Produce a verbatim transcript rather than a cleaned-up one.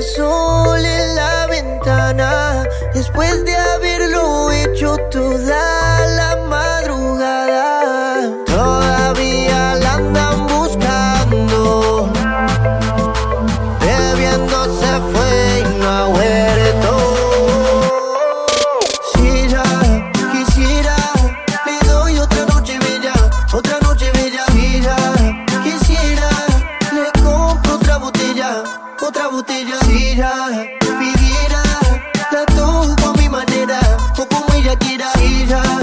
el sol en la ventana, después de haberlo hecho toda la madrugada. Todavía la andan buscando, bebiendo se fue y no ha vuelto. Si ella quisiera, le doy otra noche bella, otra noche bella. Si ella quisiera, le compro otra botella, otra botella. Si ella pidiera, la toco a mi manera, o como ella quiera. Si ella